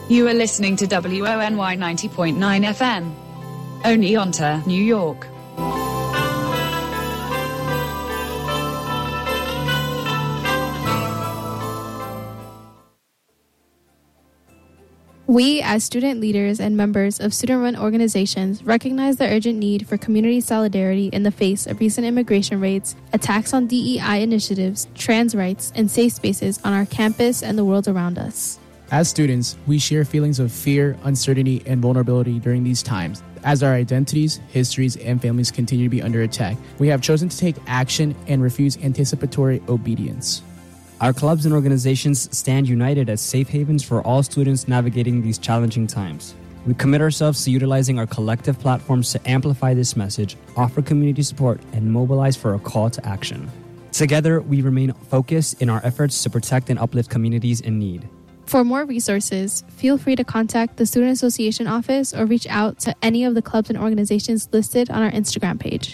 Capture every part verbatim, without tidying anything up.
You are listening to W O N Y ninety point nine F M. Oneonta, New York. We, as student leaders and members of student-run organizations, recognize the urgent need for community solidarity in the face of recent immigration raids, attacks on D E I initiatives, trans rights, and safe spaces on our campus and the world around us. As students, we share feelings of fear, uncertainty, and vulnerability during these times. As our identities, histories, and families continue to be under attack, we have chosen to take action and refuse anticipatory obedience. Our clubs and organizations stand united as safe havens for all students navigating these challenging times. We commit ourselves to utilizing our collective platforms to amplify this message, offer community support, and mobilize for a call to action. Together, we remain focused in our efforts to protect and uplift communities in need. For more resources, feel free to contact the Student Association office or reach out to any of the clubs and organizations listed on our Instagram page.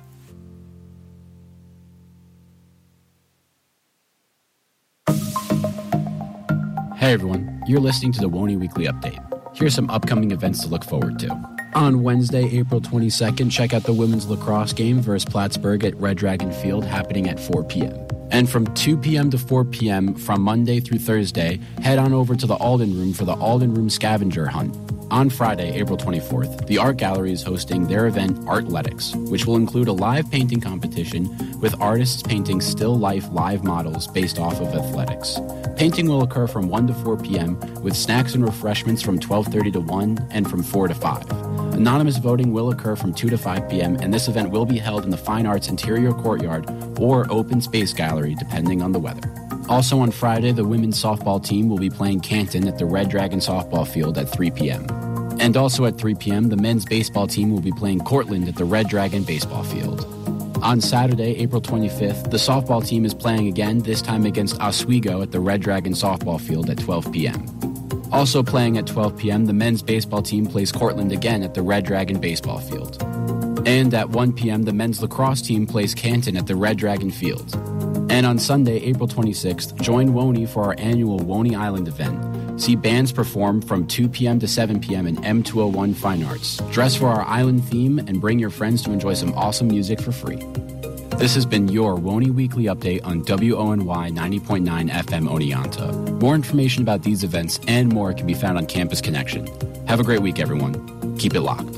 Hey everyone, you're listening to the W O N Y Weekly Update. Here's some upcoming events to look forward to. On Wednesday, April twenty-second, check out the women's lacrosse game versus Plattsburgh at Red Dragon Field happening at four p.m. And from two p.m. to four p.m. from Monday through Thursday, head on over to the Alden Room for the Alden Room Scavenger Hunt. On Friday, April twenty-fourth, the Art Gallery is hosting their event Artletics, which will include a live painting competition with artists painting still life live models based off of athletics. Painting will occur from one to four p.m. with snacks and refreshments from twelve thirty to one and from four to five. Anonymous voting will occur from two to five p.m. and this event will be held in the Fine Arts Interior Courtyard or Open Space Gallery depending on the weather. Also on Friday, the women's softball team will be playing Canton at the Red Dragon softball field at three p.m. And also at three p.m., the men's baseball team will be playing Cortland at the Red Dragon baseball field. On Saturday, April twenty-fifth, the softball team is playing again, this time against Oswego at the Red Dragon softball field at twelve p.m. Also playing at twelve p.m., the men's baseball team plays Cortland again at the Red Dragon baseball field. And at one p.m., the men's lacrosse team plays Canton at the Red Dragon field. And on Sunday, April twenty-sixth, join W O N Y for our annual W O N Y Island event. See bands perform from two p.m. to seven p.m. in M two oh one Fine Arts. Dress for our island theme and bring your friends to enjoy some awesome music for free. This has been your W O N Y Weekly Update on W O N Y ninety point nine F M Oneonta. More information about these events and more can be found on Campus Connection. Have a great week, everyone. Keep it locked.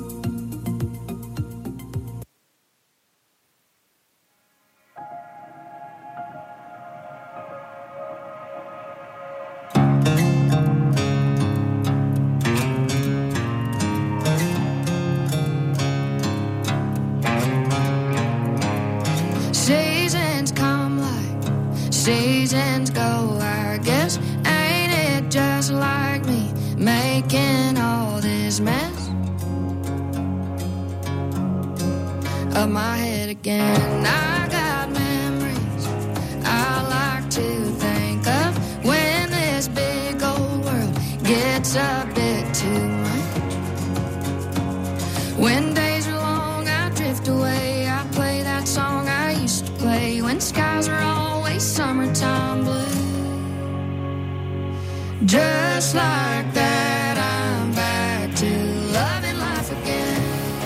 Seasons come like seasons go, I guess. Ain't it just like me making all this mess of my head again? I got memories I like to think of when this big old world gets a bit too much. When days are long, I drift away. I play that song I used to play when skies are always summertime blue. Just like that, I'm back to loving life again.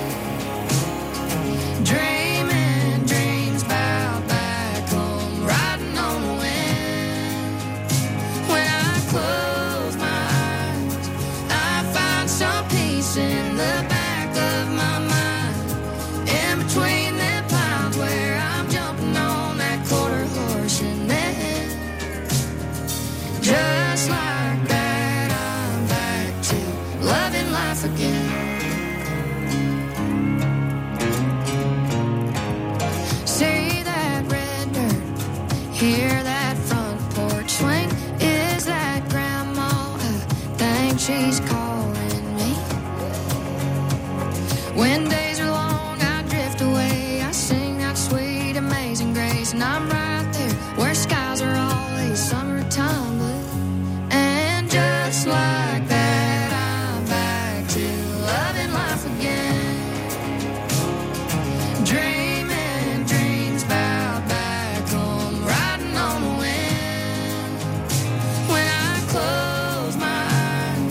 Dreaming dreams about back home, riding on the wind. When I close my eyes, I find some peace in the back of my mind. In between the clouds where I'm jumping on that quarter horse and then just like that, I'm back to loving life again. See that red dirt, hear that front porch swing. Is that grandma? I think she's calling me. When days are long, I drift away. I sing that sweet, amazing grace, and I'm right there where skies are always summertime blue. And just like that, I'm back to loving life again. Dreaming dreams about back home, riding on the wind. When I close my eyes,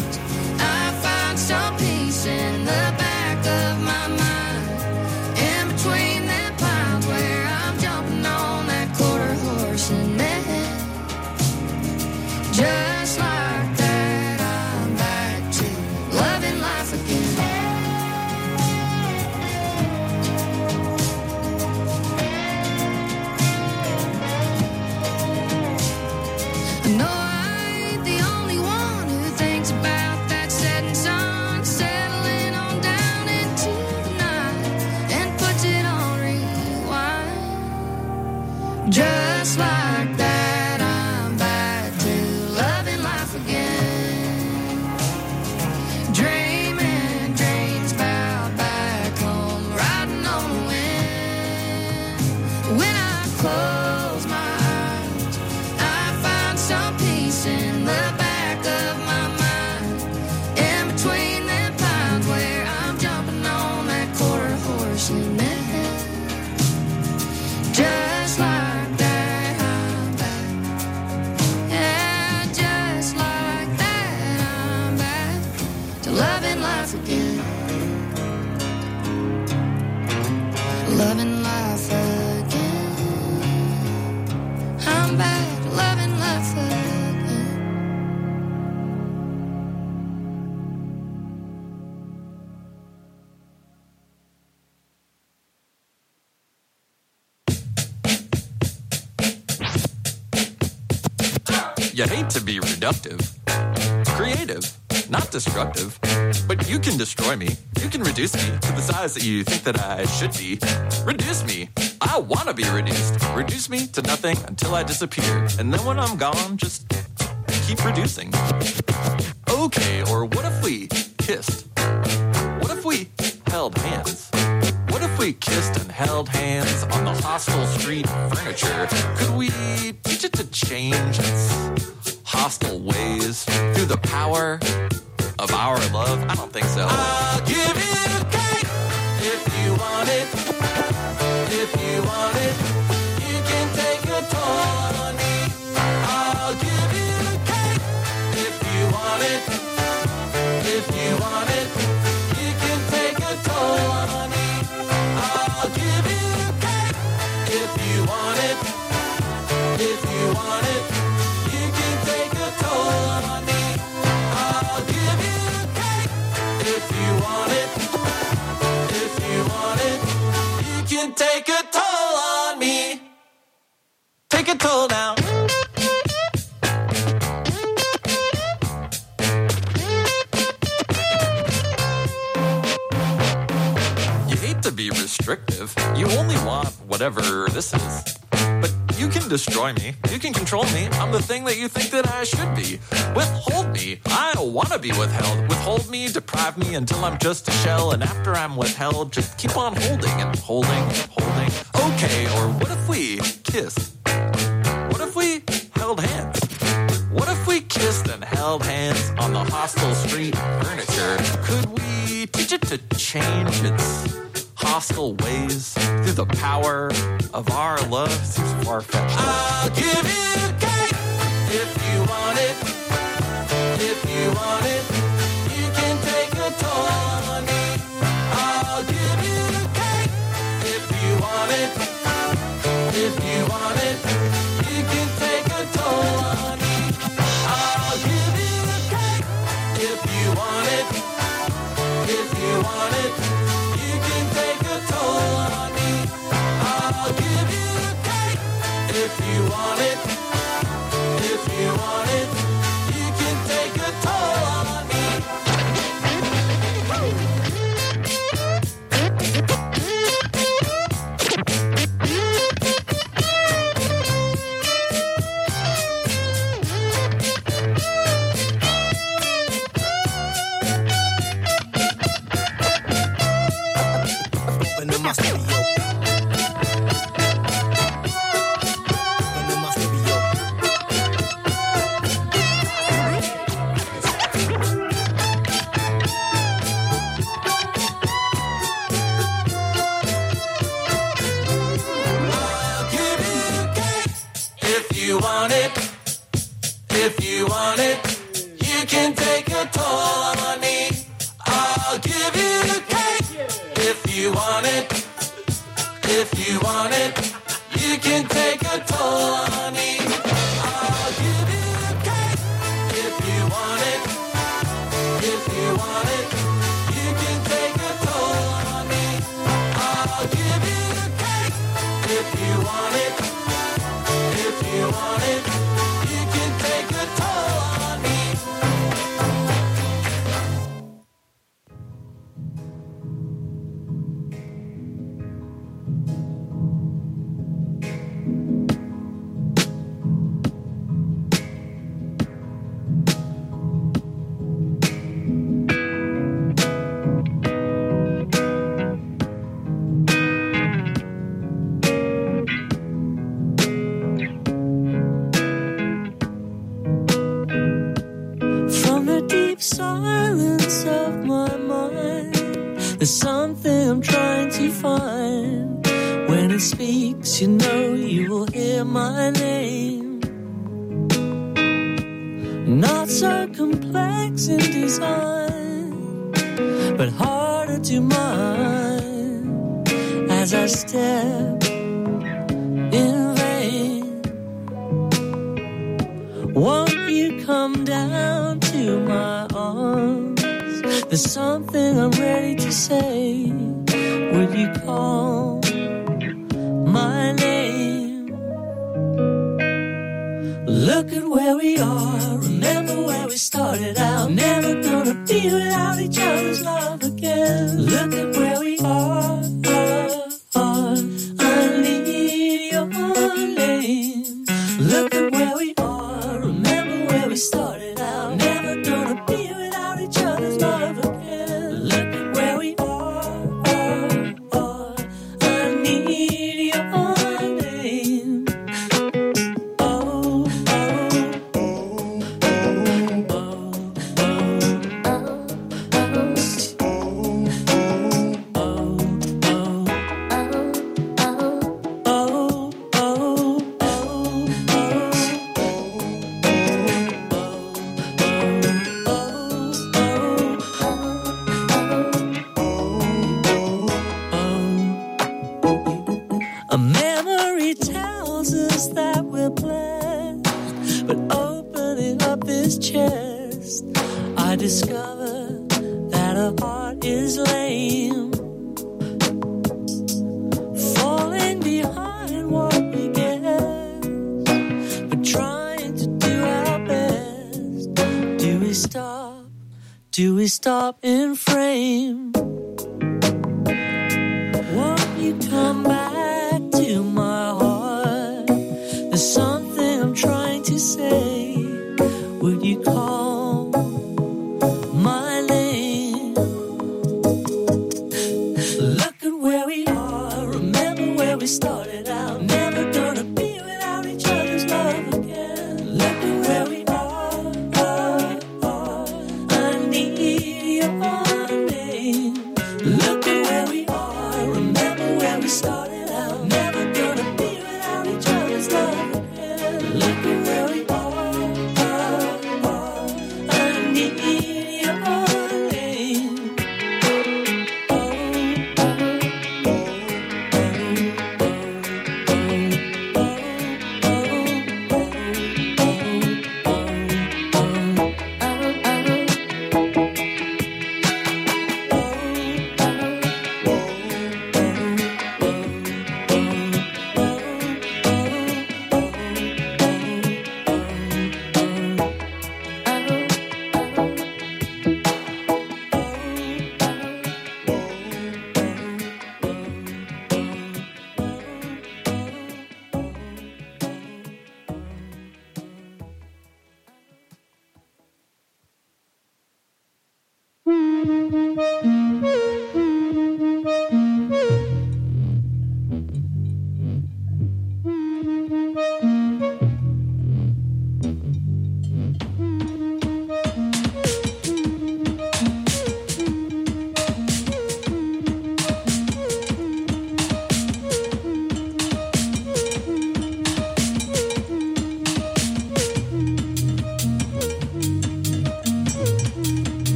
life again. Loving life again. I'm back loving life again. You hate to be reductive, creative, not destructive, but you can destroy me. You can reduce me to the size that you think that I should be. Reduce me. I want to be reduced. Reduce me to nothing until I disappear. And then when I'm gone, just keep reducing. Okay, or what if we kissed? What if we held hands? What if we kissed and held hands on the hostile street furniture? Could we teach it to change its hostile ways through the power of our love? I don't think so. I'll give you cake if you want it. If you want it, you can take a toll on me. I'll give you cake if you want it. If you want it, you can take a toll on me. I'll give you cake if you want it. If you want it, you can take a toll on me. I'll give you cake if you want it. If you want it, you can take a toll on me. Take a toll now. You hate to be restrictive. You only want whatever this is. But you can destroy me. You can control me. I'm the thing that you think that I should be. Withhold me. I don't want to be withheld. Withhold me, deprive me until I'm just a shell. And after I'm withheld, just keep on holding and holding and holding. Okay, or what if we kissed? What if we held hands? What if we kissed and held hands on the hostile street furniture? Could we teach it to change its hostile ways through the power of our love? Seems far-fetched. I'll give you cake if you want it. If you want it, you can take a toll on me. I'll give you cake if you want it. If you want it, you can take a toll on me. I'll give you cake if you want it. If you want it, you can take a toll on me. I'll give you cake if you want it. If you want it, you can take a toll on me. Open my studio. Open my studio. I'll give you cake if you want it. If you want it, you can take a toll on me. I'll give you cake if you want it. If you want it, you can take a toll on me. I'll give you cake if you want it. If you want it, you can take a toll on me. I'll give you cake if you want it. If you want it, you can take a toll on me. From the deep silence of my mind, there's something I'm trying to find. When it speaks, you know you will hear my name. Not so complex in design, but harder to mind as I step in vain. Won't you come down to my arms? There's something I'm ready to say. Would you call my name? Look at where we are. Remember where we started out. Never gonna be without each other's love again. Look at where we are. are, are. I need your name. Look at where we are. Remember where we started out. Never gonna be without each other's love again. Look at where we are. are, are. I need your name. Oh, a memory tells us that we're blessed, but opening up this chest, I discover that our heart is lame. Falling behind what we guess, but trying to do our best. Do we stop? Do we stop in frame? Won't you come back to my heart? There's something I'm trying to say. Would you call my name? Look at where we are. Remember where we started out. Never gonna be without each other's love again. Look at where we are. are, are. I need your name. Look at where we are. Remember where we started out. Never gonna be without each other's love again. Look at where we are. are, are. I need your name. Oh, oh,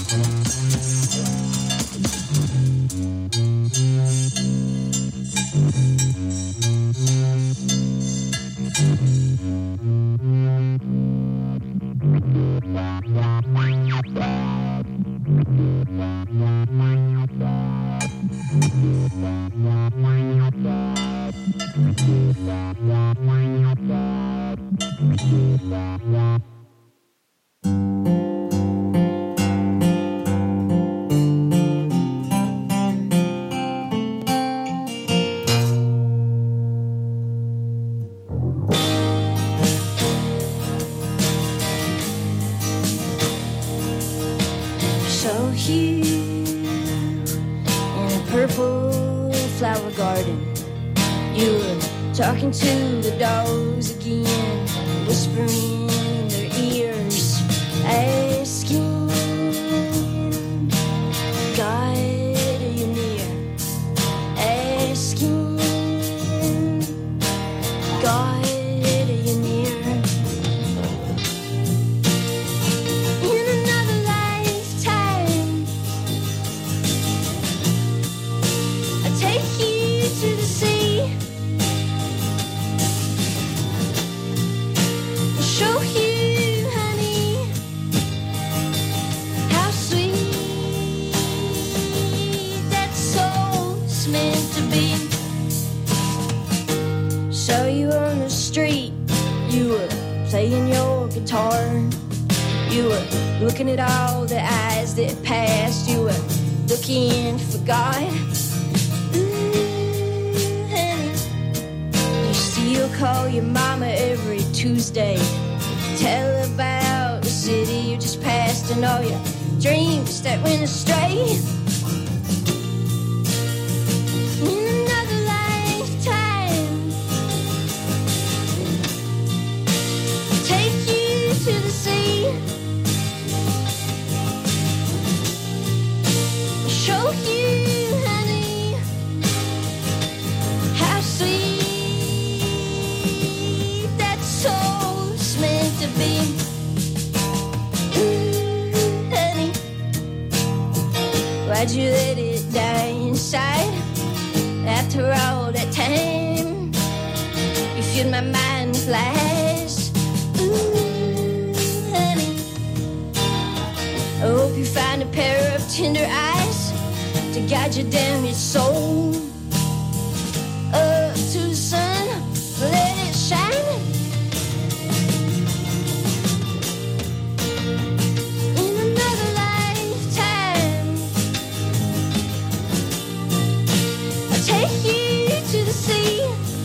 So here in a purple flower garden, you were talking to the dogs again, whispering in their ears, asking, God, are you near? Asking, God, are you near? In another lifetime, I take you to the sea, show you, honey, how sweet that soul's meant to be. Saw you on the street, you were playing your guitar. You were looking at all the eyes that passed. You were looking for God. Ooh, honey, you still call your mama every Tuesday. Tell her about the city you just passed and all your dreams that went astray. In another lifetime, take you to the sea, show you, honey, how sweet that soul's meant to be. Ooh, honey, why'd you let it die inside? After all that time, you filled my mind with lies. Ooh, honey, I hope you find a pair of tender eyes to guide you down your soul up to the sun, let it shine. In another lifetime, I'll take you to the sea,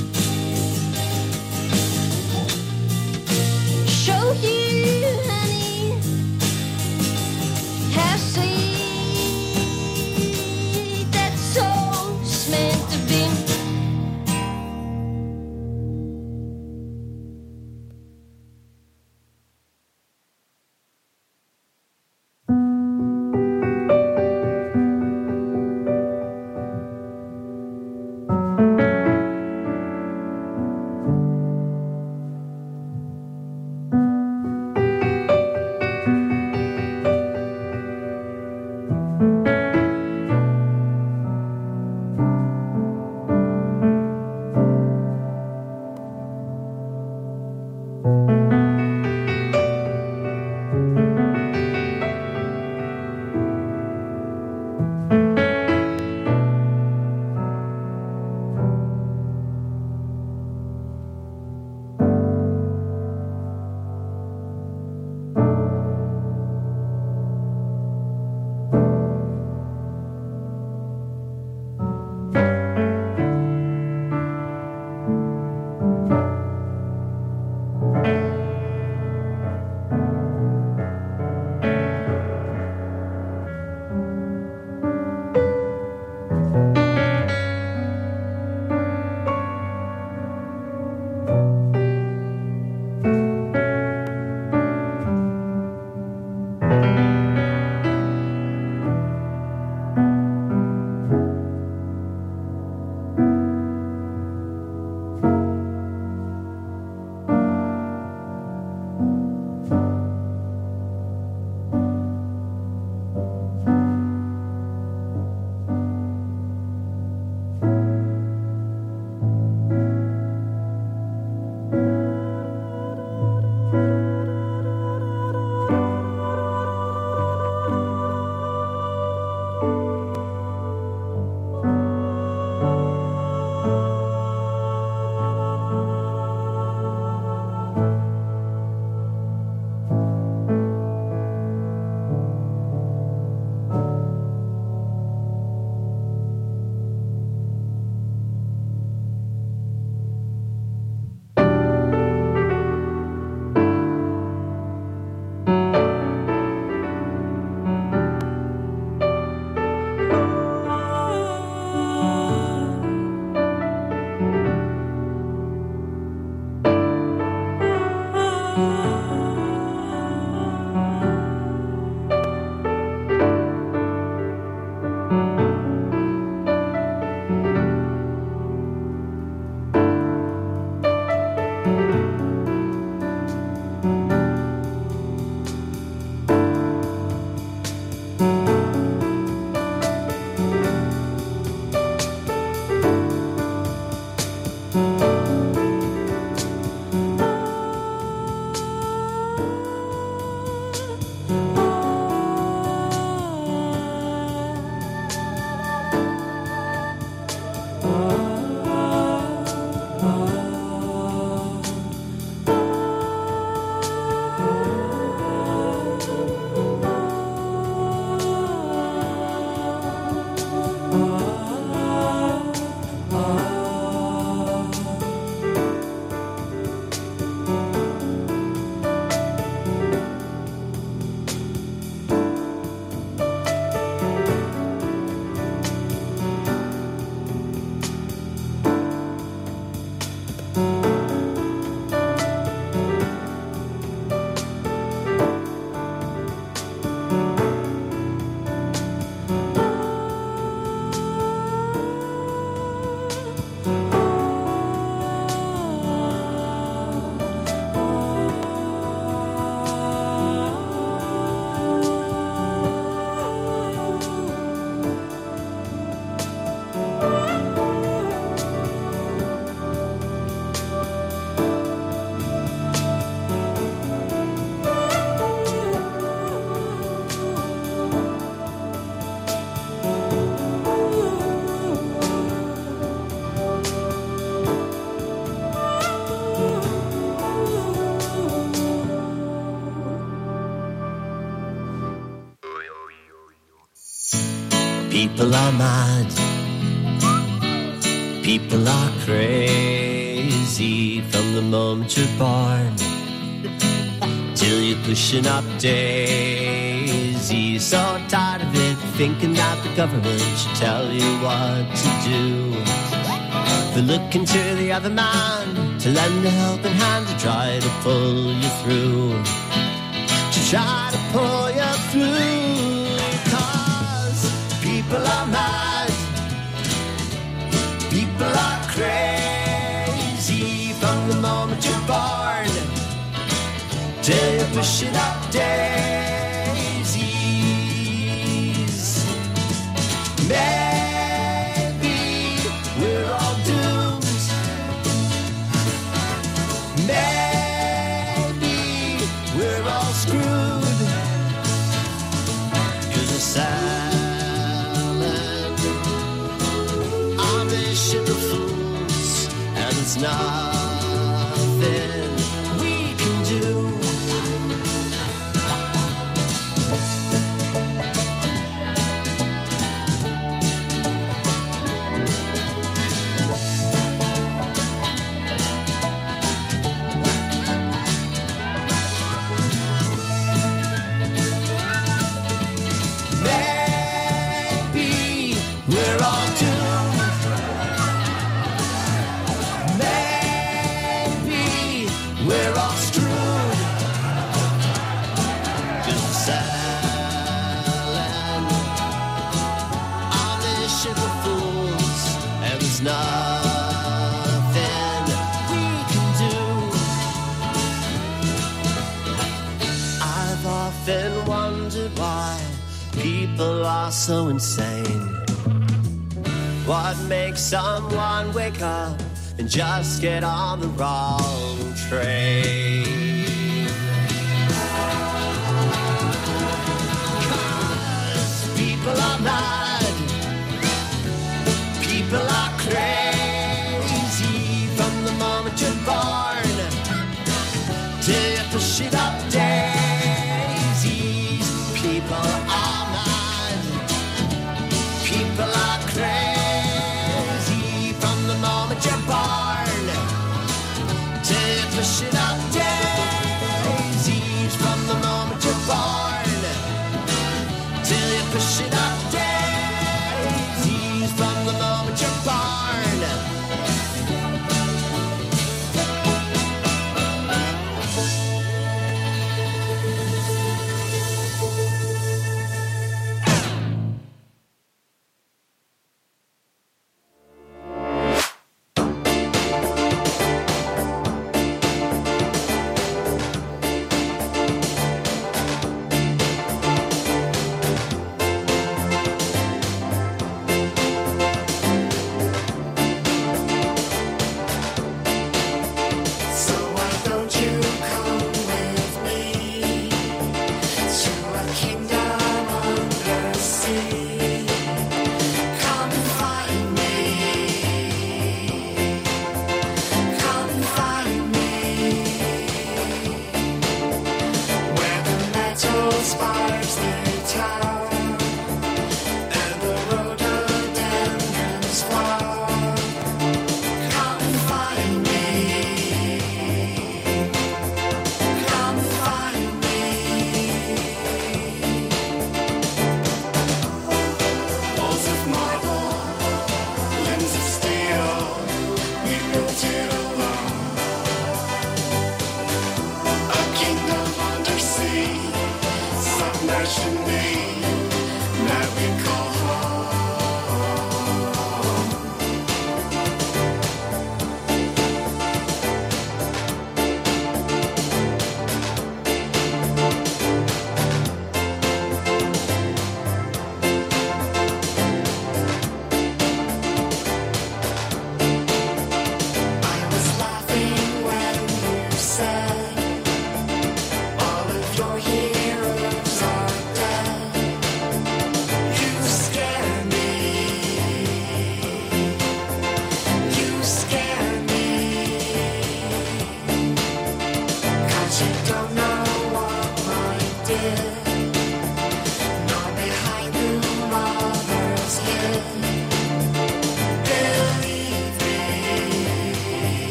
show you, honey, how sweet that soul's meant People are mad. People are crazy from the moment you're born till you're pushing up daisies. So tired of it, thinking that the government should tell you what to do. But looking to the other man to lend a helping hand to try to pull you through. To try to pull you through. Cause people are mad. People are crazy from the moment you're born till you're pushing up daisies. Maybe we're all doomed. Maybe we're all screwed. 'Cause the sailing on this ship of fools, and it's nothing we can do. We're all doomed. Maybe we're all screwed. 'Cause we're sailing on this ship of fools, and there's nothing we can do. I've often wondered why people are so insane. What makes someone wake up and just get on the wrong train? 'Cause people are mad. People are crazy from the moment you're born till you push it up daisies. People are mad. People are crazy. You're born till you push it up daisies. From the moment you're born till you push it up daisies. From the moment you're born.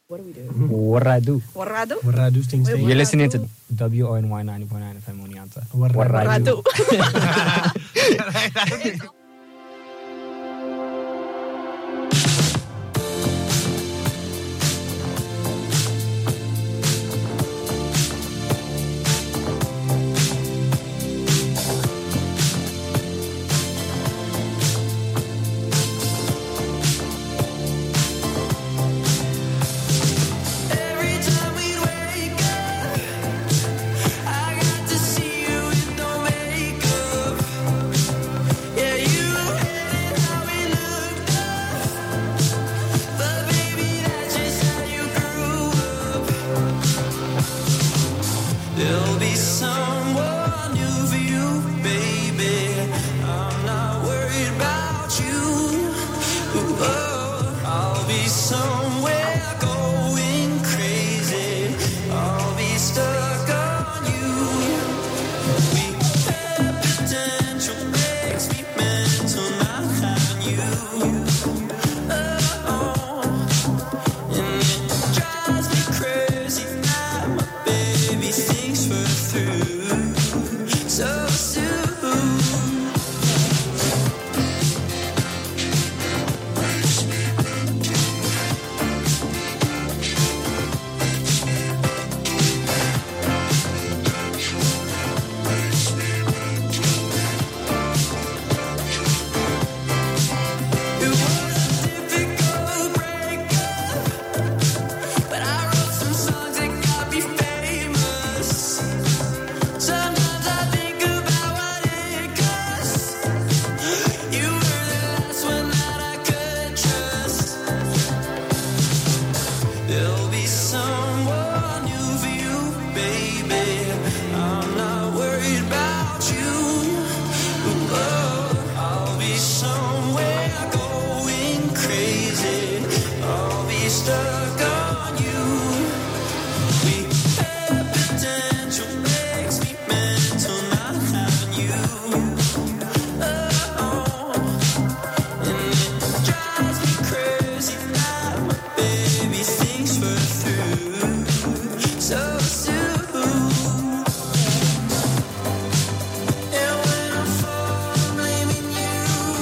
What do we do? What I do. What I do? What I do things. Wait, You're listening to W O N Y ninety point nine F M Unianta. What I do. There'll be someone new for you, baby. I'm not worried about you. Oh, I'll be somewhere going crazy. I'll be stuck on you. We have potential, makes me mental, not having you. Oh, and it drives me crazy that my baby thinks we're through so soon. It was a difficult breakup, but I wrote some songs that got me famous. Sometimes I think about what it cost. You were the last one that I could trust. There'll be someone new for you, baby. I'm not worried about you. Oh, I'll be somewhere going crazy. I'll be stuck on you. We have potential, makes me mental, not having you. Oh, and it drives me crazy that my baby thinks we're through so soon. And when I fall, I'm blaming you.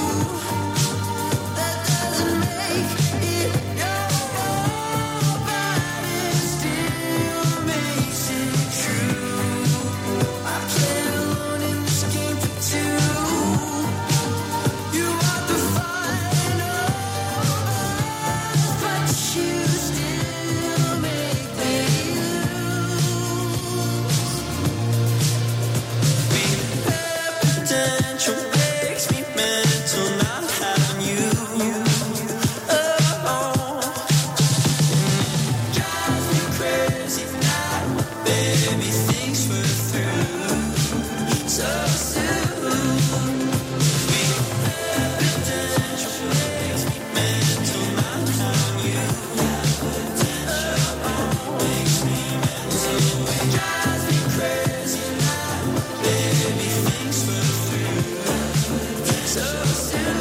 That doesn't make it your fault, but it still makes it true. I play alone in this game for two. You want the final, but you still make me lose. We have potential, makes me mental, not having you. Oh, drives me crazy that my baby thinks we're through so soon. We have potential, makes me mental, not having you. Oh, makes me mental, drives me crazy that my baby thinks we're through so soon.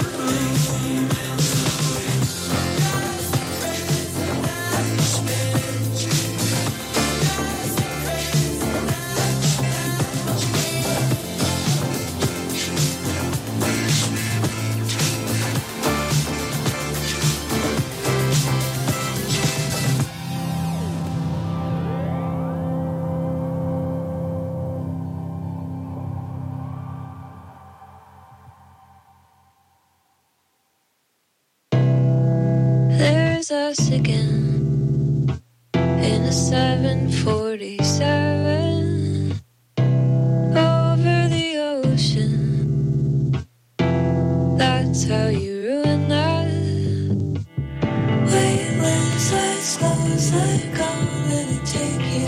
There's us again in a seven forty-seven over the ocean. That's how you ruin that. Wait, when the side slows like I'm gonna take you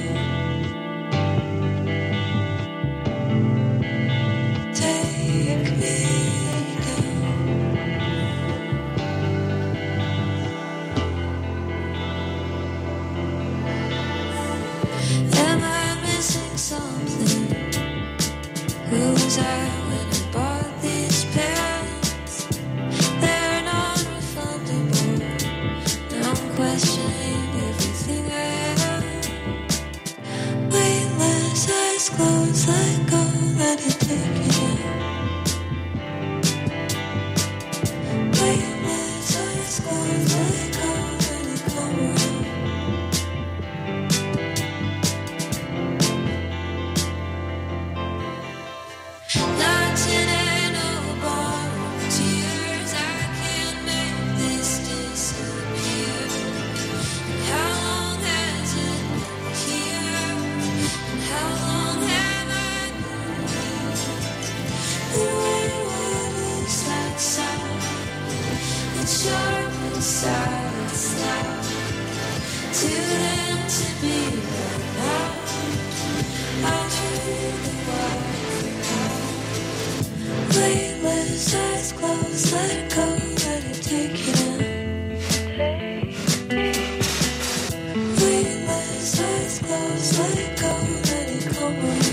down. Take me Am I missing something? Who was I when I bought these pants? They're non-refundable. Now I'm questioning if It's sharp inside, it's loud. To them to be right now. I'll trade the wild. Weightless, eyes closed, let it go, let it take you down. Weightless, eyes closed, let it go, let it go.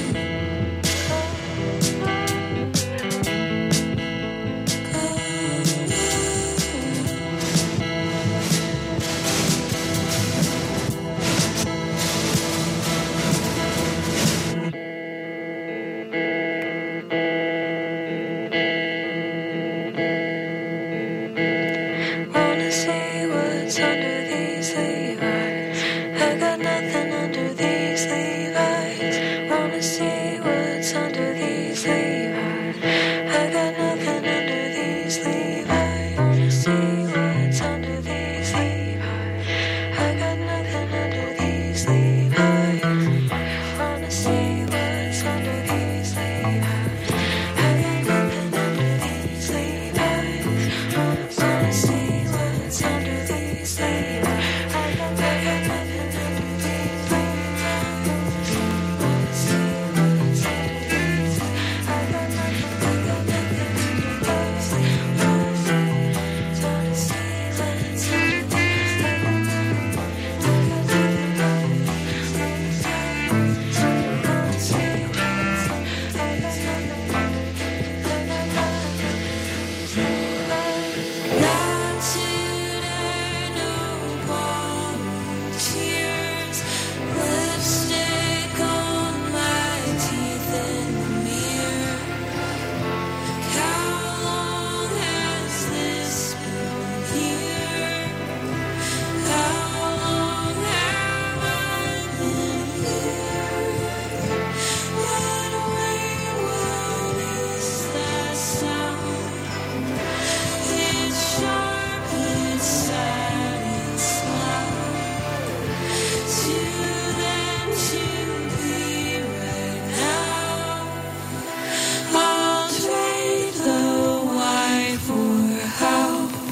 Wanna see what's under these Levi's? I got nothing under these Levi's. Wanna see what's under these Levi's? I got nothing under these Levi's. Wanna see what's under these Levi's? I got nothing under these Levi's. Wanna see what's under these Levi's? I got nothing under these Levi's. Wanna see what's under these Levi's? I got nothing under these Levi's. Wanna see what's under these? I got nothing, I got nothing under these. Wanna see, wanna see what's under these? I got nothing, I got nothing under these. Wanna see what's under? I got nothing under these. I got nothing. Not today, no more tears. Lipstick on my teeth in the mirror. How long has this been here? How long have I been here? What way, what is that sound? It's sharp, it's sad, it's loud. To them to be right now. I'll trade the why for how.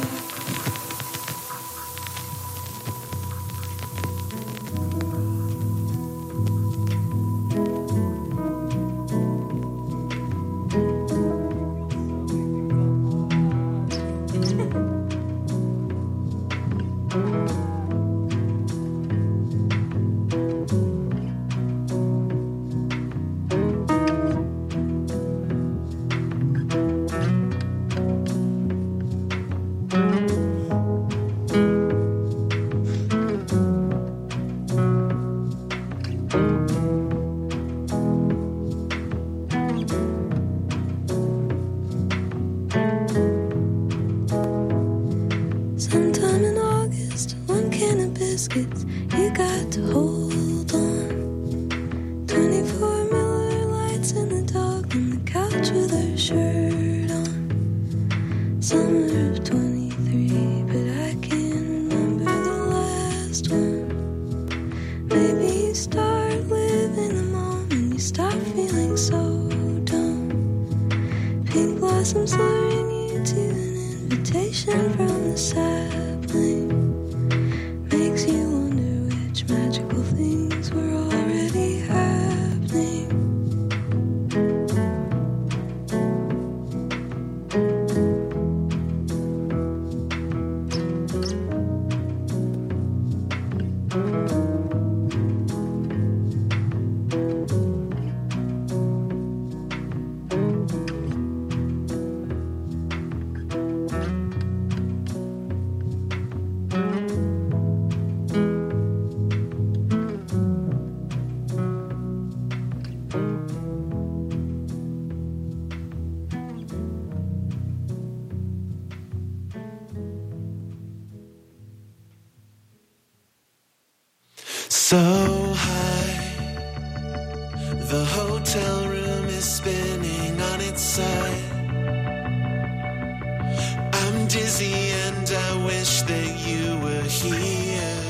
Sometime in August, one can of biscuits, you got to hold on. twenty-four Miller Lights in the dog on the couch with her shirt on. Summer of twenty-three, but I can't remember the last one. Maybe you start living the moment, you stop feeling so dumb. Pink blossoms luring you to an invitation from the sapling. Makes you wonder which magical things were already happening. So high, the hotel room is spinning on its side. I'm dizzy and I wish that you were here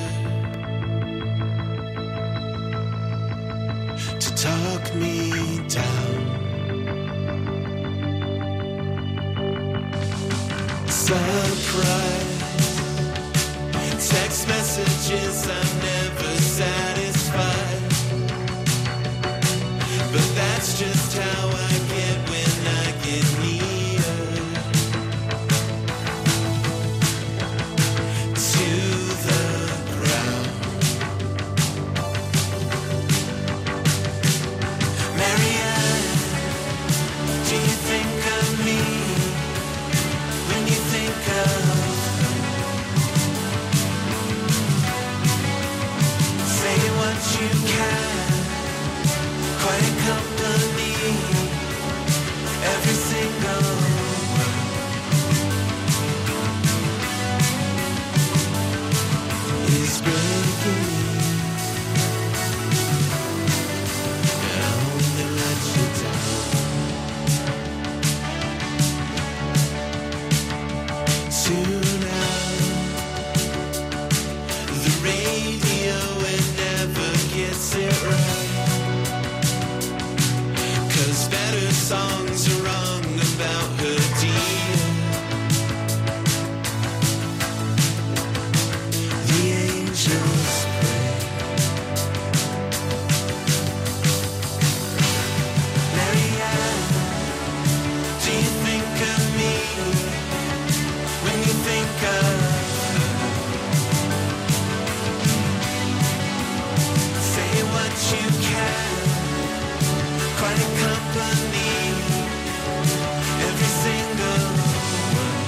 to talk me down. surprise. Text messages, I'm never satisfied. But that's just how I get when I get near to the ground. Marianne, do you think of me when you think of? Say what you can, quiet company, every single word is breaking me. And I only let you down. Tune out the radio, it never gets it right. 'Cause better songs are wrong about her dear. The angels pray. Marianne, do you think of me when you think of? Say what you can, quiet company, every single word.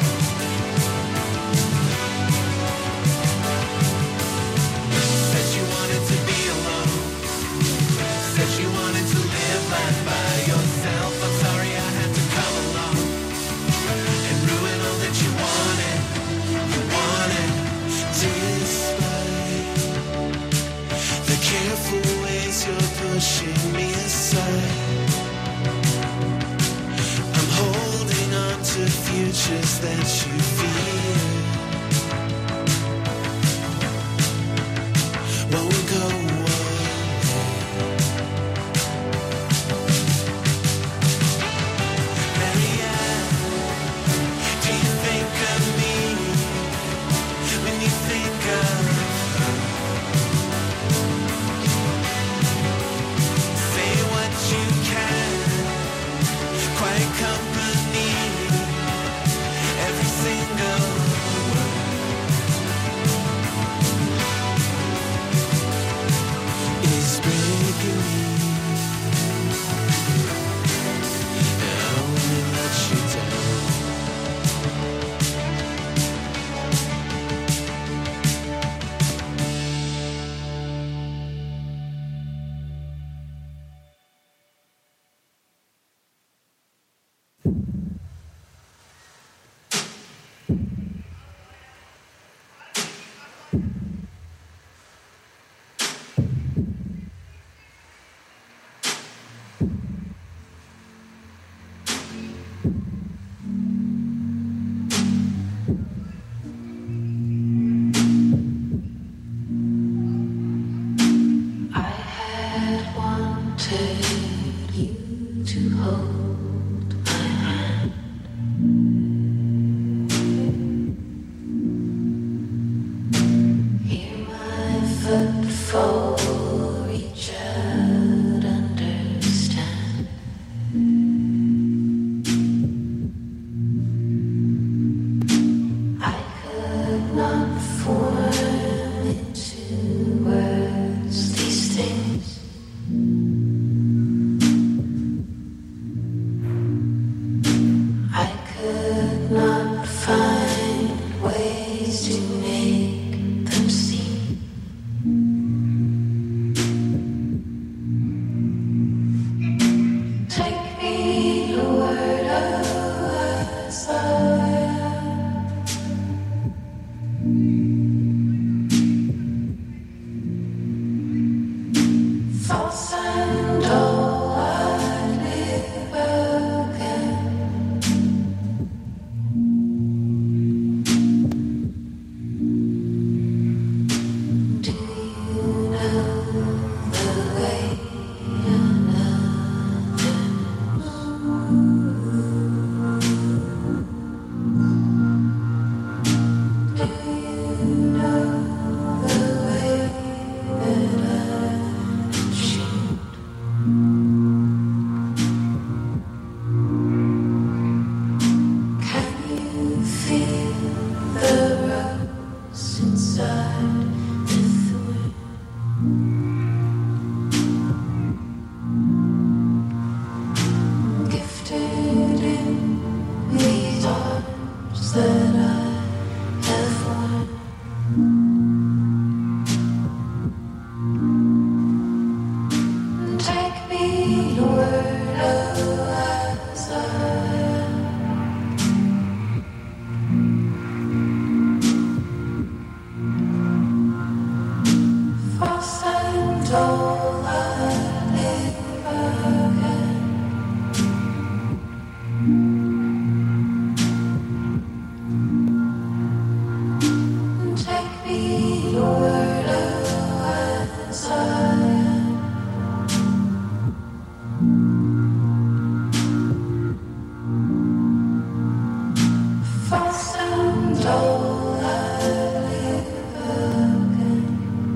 Said you wanted to be alone, said you wanted to live life by yourself. I'm sorry I had to come along and ruin all that you wanted, you wanted, despite the careful ways you're pushing me aside. I'm holding on to futures that you fear won't go away. Marianne, do you think of me when you think of? Say what you can, quiet company, every single word is breaking me. And I only let you down. I had wanted you to hold my hand. that I have won. Take me your word as I am. False and all I live again. Take me your word as I am. False and all I live again.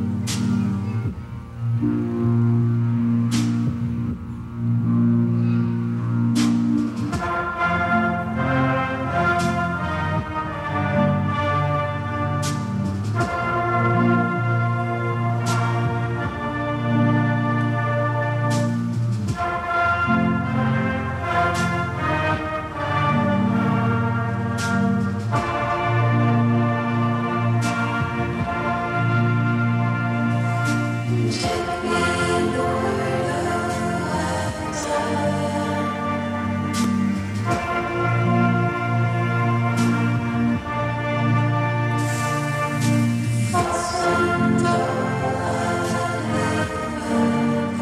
Take me your word as I am. False and all I live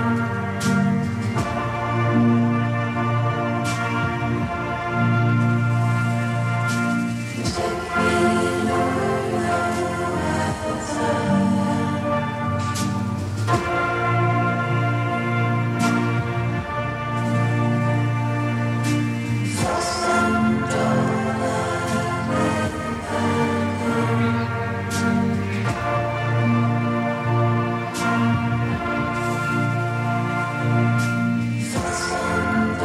again. Take me your word as I am. False and all I live. False and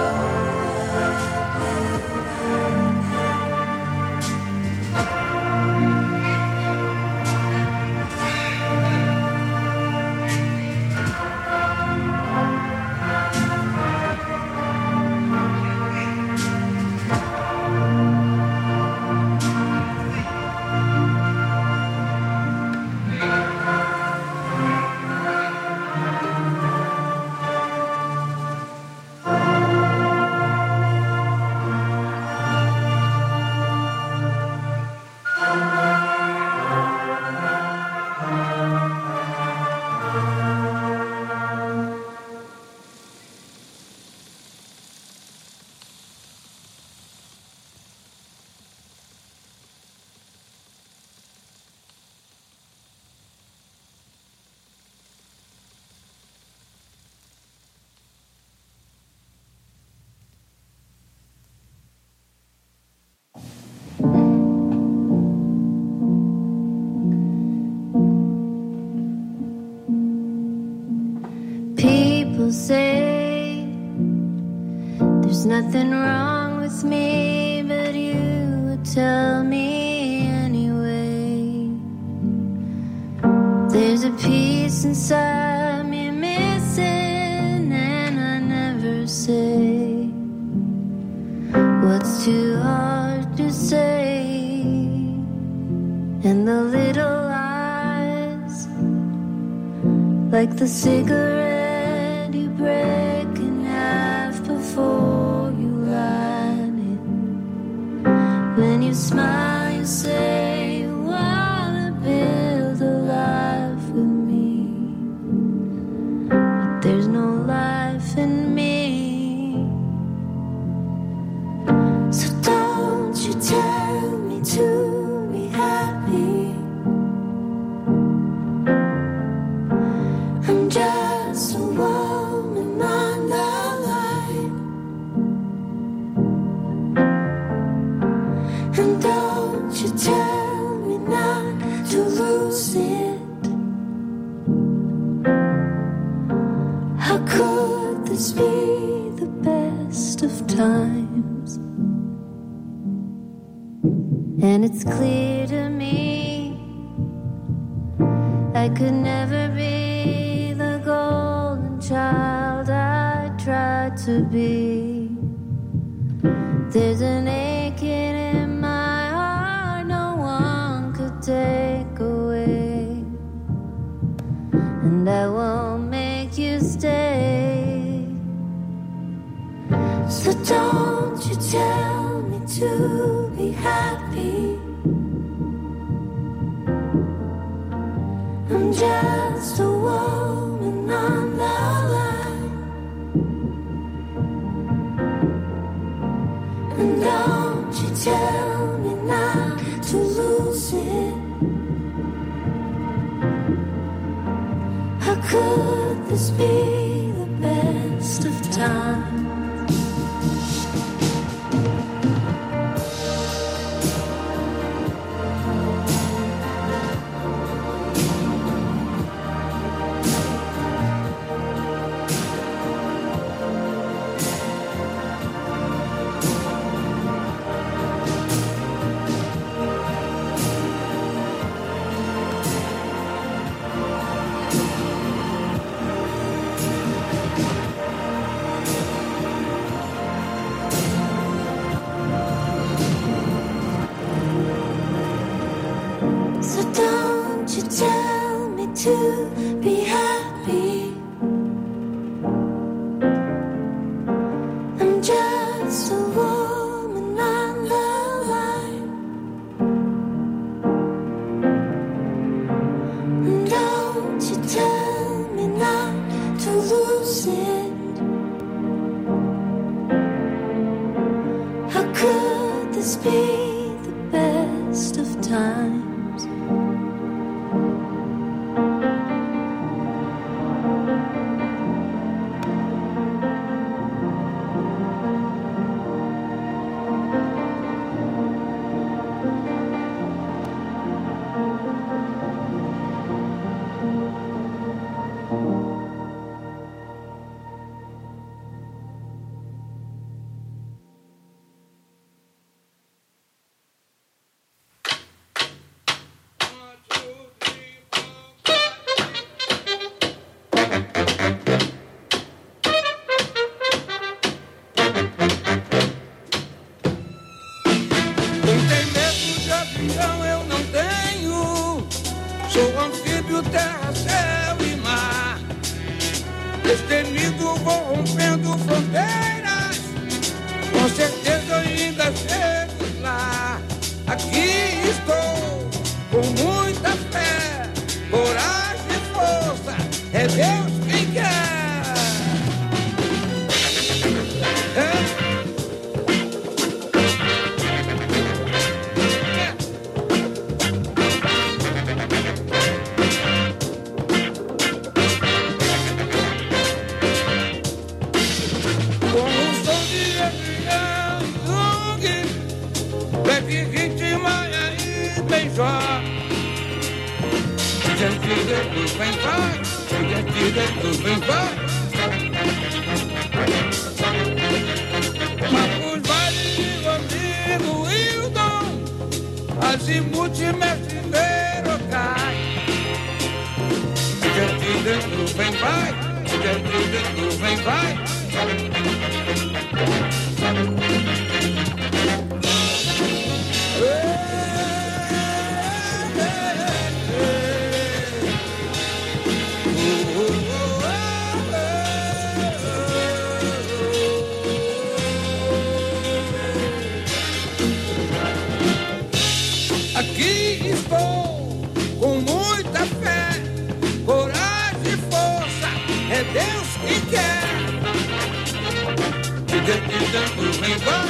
People say there's nothing wrong with me, but you would tell me anyway. There's a piece inside me missing, and I never say what's too hard to say. And the little lies, like the cigarette you break in half before you light it. When you smile, you say you wanna build a life with me, but there's no life in me. So don't you tell me to be happy. I'm just a woman on the line. And don't you tell me not to lose it. How could this be the best of times? And it's clear to me I could never be the golden child I tried to be. There's an aching in my just a woman on the line. And don't you tell me not to lose it. How could this be the best of times? So don't you tell me to be happy. I'm just a woman on the line. And don't you tell me not to lose it. How could this be the best of times? Não tem medo de avião, eu não tenho. Sou anfíbio, terra, céu e mar. Destemido, vou rompendo fronteiras. Com certeza ainda chego lá. Aqui estou, com muita fé, coragem e força. É Deus quem quer. Com um som de avião, leve ritmo e beijó. Diante dentro vem vai, diante dentro vem vai. Marcos Vale, Rodrigo Hildon, Azimuth, mestre Verocai. Diante dentro vem vai, diante dentro vem vai. Aqui estou, com muita fé, coragem e força, é Deus quem quer. De dentro de dentro vem vai,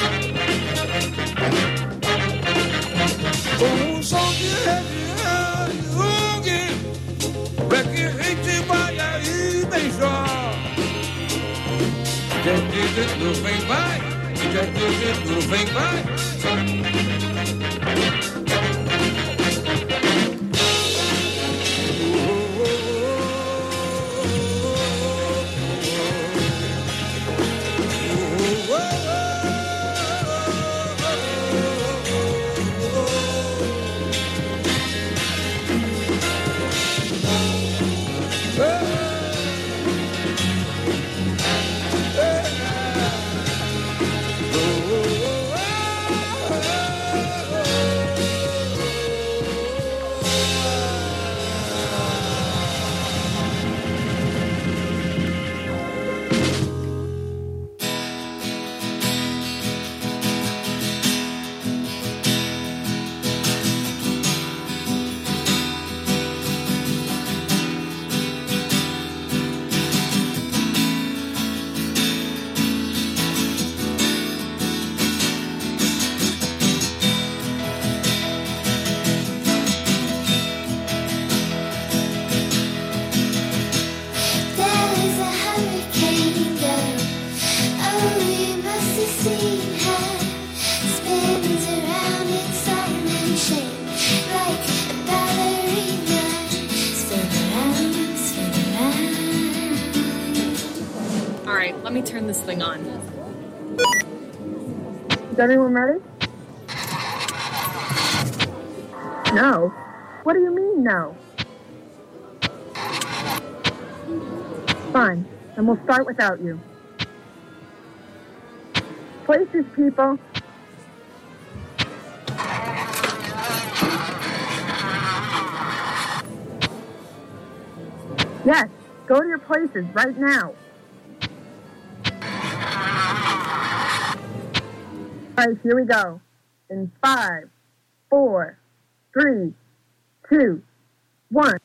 com um som de região, black hit, baia e beijó. De dentro de dentro vem vai, de dentro de dentro vem vai. me turn this thing on. Is everyone ready? No. What do you mean, no? Fine. Then we'll start without you. Places, people. Yes, go to your places right now. All right, here we go. In five, four, three, two, one.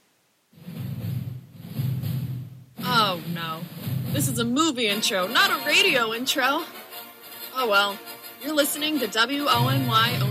Oh no. This is a movie intro, not a radio intro. Oh well. You're listening to W O N Y